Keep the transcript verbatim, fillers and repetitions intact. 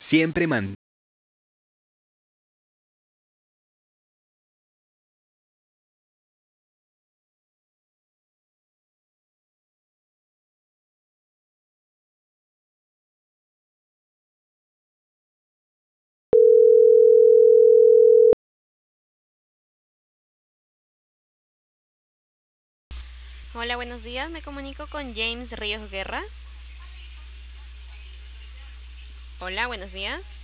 Siempre man. Hola, buenos días. Me comunico con James Ríos Guerra. Hola, buenos días.